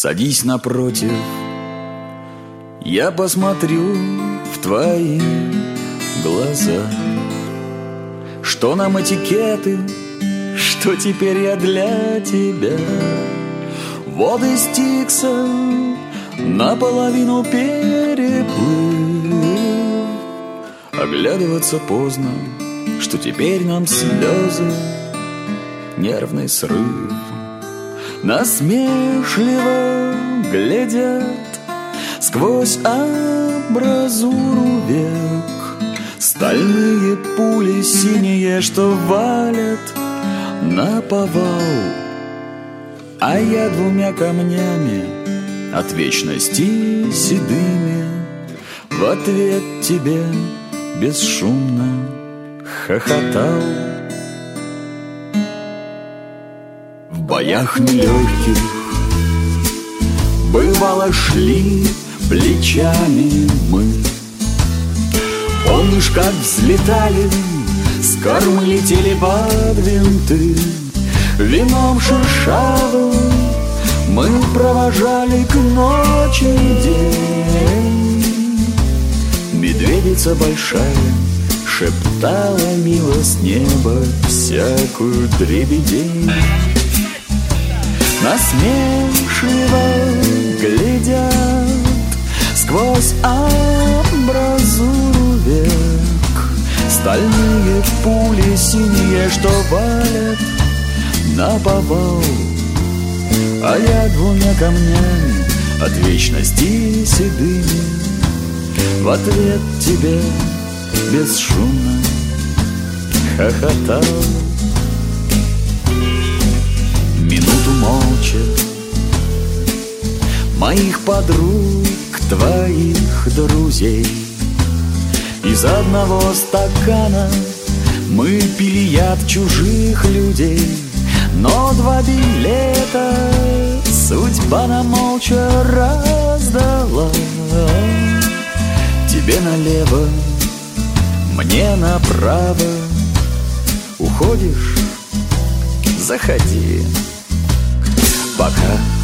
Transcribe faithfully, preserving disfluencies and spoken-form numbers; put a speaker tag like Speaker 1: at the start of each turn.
Speaker 1: Садись напротив, я посмотрю в твои глаза. Что нам этикеты, что теперь я для тебя. Воды Стикса наполовину переплыв. Оглядываться поздно, что теперь нам слезы, нервный срыв. Насмешливо глядят сквозь амбразуру век стальные пули синие, что валят наповал. А я двумя камнями от вечности седыми в ответ тебе бесшумно хохотал. В боях нелегких бывало шли плечами мы. Помнишь, как взлетали, с кормы летели под винты. Вином шершавым мы провожали к ночи день. Медведица большая шептала мило с неба всякую дребедень. Насмешливо глядят сквозь амбразуру век стальные пули синие, что валят наповал. А я двумя камнями от вечности седыми в ответ тебе бесшумно хохотал. Минуту молча моих подруг, твоих друзей. Из одного стакана мы пили яд чужих людей. Но два билета судьба нам молча раздала. Тебе налево, мне направо. Уходишь? Заходи. Пока.